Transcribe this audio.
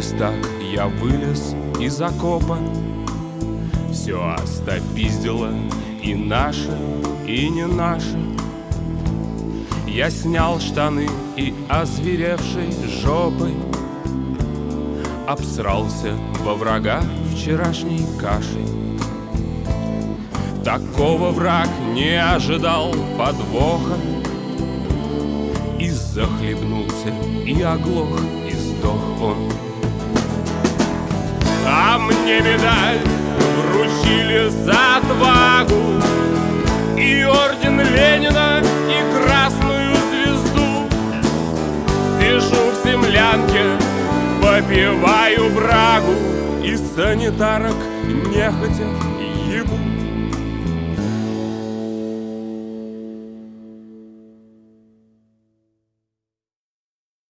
местах я вылез из окопа. Все остопиздило, и наше, и не наше. Я снял штаны и озверевшей жопой обсрался во врага вчерашней кашей. Такого враг не ожидал подвоха, и захлебнулся, и оглох, и сдох он. А мне медаль вручили за отвагу, и орден Ленина, и красную звезду. Сижу в землянке, попиваю брагу, и санитарок нехотя ебу.